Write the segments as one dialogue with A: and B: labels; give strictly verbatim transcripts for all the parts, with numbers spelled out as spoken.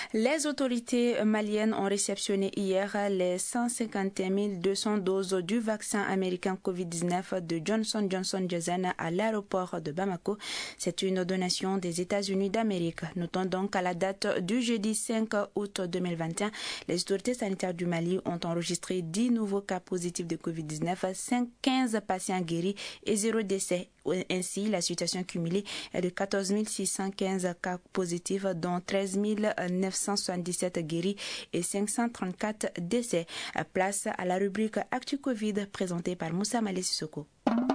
A: Les autorités maliennes ont réceptionné hier les cent cinquante et un mille deux cents doses du vaccin américain covid dix-neuf de Johnson Johnson Johnson à l'aéroport de Bamako. C'est une donation des États-Unis d'Amérique. Notons donc à la date du jeudi cinq août deux mille vingt et un, les autorités sanitaires du Mali ont enregistré dix nouveaux cas positifs de covid dix-neuf, quinze patients guéris et zéro décès. Ainsi, la situation cumulée est de quatorze mille six cent quinze cas positifs, dont treize mille neuf cent soixante-dix-sept guéris et cinq cent trente-quatre décès. Place à la rubrique Actu Covid présentée par Moussa Malé Sissoko.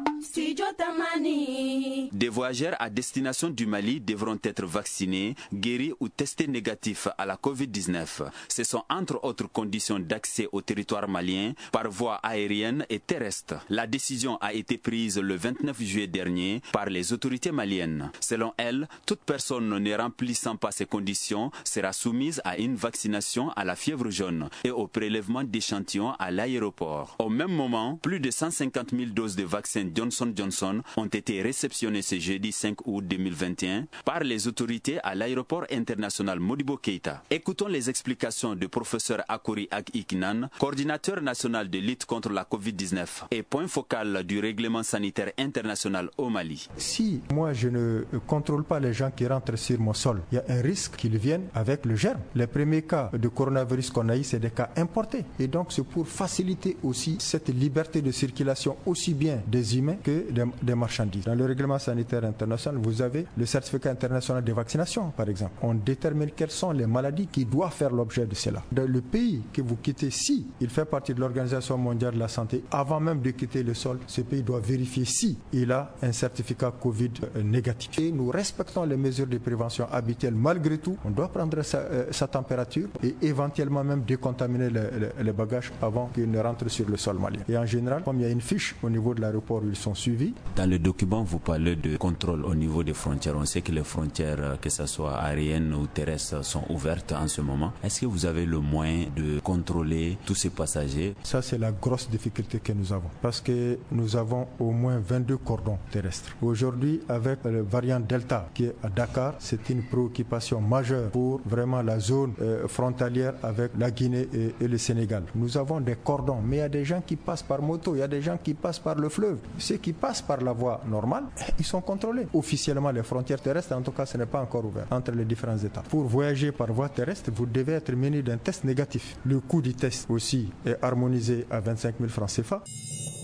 B: Des voyageurs à destination du Mali devront être vaccinés, guéris ou testés négatifs à la covid dix-neuf. Ce sont entre autres conditions d'accès au territoire malien par voie aérienne et terrestre. La décision a été prise le vingt-neuf juillet dernier par les autorités maliennes. Selon elles, toute personne ne remplissant pas ces conditions sera soumise à une vaccination à la fièvre jaune et au prélèvement d'échantillons à l'aéroport. Au même moment, plus de cent cinquante mille doses de vaccins Johnson Johnson ont été réceptionnées ce jeudi cinq août deux mille vingt et un par les autorités à l'aéroport international Modibo Keïta. Écoutons les explications du professeur Akouri Ak-Ikinan, coordinateur national de lutte contre la covid dix-neuf et point focal du règlement sanitaire international au Mali.
C: Si moi je ne contrôle pas les gens qui rentrent sur mon sol, il y a un risque qu'ils viennent avec le germe. Les premiers cas de coronavirus qu'on a eu, c'est des cas importés. Et donc c'est pour faciliter aussi cette liberté de circulation aussi bien des humains que des, des marchandises. Dans le règlement sanitaire international, vous avez le certificat international de vaccination, par exemple. On détermine quelles sont les maladies qui doivent faire l'objet de cela. Dans le pays que vous quittez, si il fait partie de l'Organisation mondiale de la santé, avant même de quitter le sol, ce pays doit vérifier si il a un certificat Covid négatif. Et nous respectons les mesures de prévention habituelles. Malgré tout, on doit prendre sa, euh, sa température et éventuellement même décontaminer les, les, les bagages avant qu'ils ne rentrent sur le sol malien. Et en général, comme il y a une fiche au niveau de l'aéroport où ils sont suivis.
B: Dans le document, vous parlez de contrôle au niveau des frontières. On sait que les frontières, que ce soit aériennes ou terrestres, sont ouvertes en ce moment. Est-ce que vous avez le moyen de contrôler tous ces passagers?
C: Ça, c'est la grosse difficulté que nous avons. Parce que nous avons au moins vingt-deux cordons terrestres. Aujourd'hui, avec le variant Delta qui est à Dakar, c'est une préoccupation majeure pour vraiment la zone euh, frontalière avec la Guinée et, et le Sénégal. Nous avons des cordons, mais il y a des gens qui passent par moto, il y a des gens qui passent par le fleuve. Ceux qui passent par la voie normale, ils sont contrôlés. Officiellement, les frontières terrestres, en tout cas, ce n'est pas encore ouvert entre les différents États. Pour voyager par voie terrestre, vous devez être muni d'un test négatif. Le coût du test aussi est harmonisé à vingt-cinq mille francs C F A.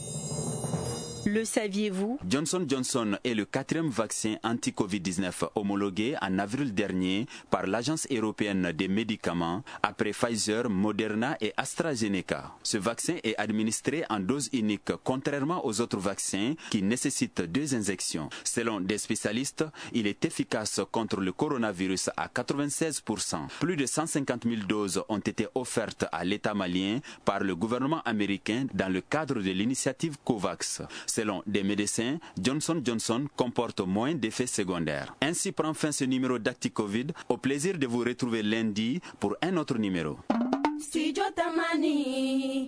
A: Le saviez-vous?
B: Johnson Johnson est le quatrième vaccin anti-covid dix-neuf homologué en avril dernier par l'Agence européenne des médicaments après Pfizer, Moderna et AstraZeneca. Ce vaccin est administré en dose unique contrairement aux autres vaccins qui nécessitent deux injections. Selon des spécialistes, il est efficace contre le coronavirus à quatre-vingt-seize pour cent. Plus de cent cinquante mille doses ont été offertes à l'État malien par le gouvernement américain dans le cadre de l'initiative COVAX. Selon des médecins, Johnson Johnson comporte moins d'effets secondaires. Ainsi prend fin ce numéro d'ActiCovid. Au plaisir de vous retrouver lundi pour un autre numéro.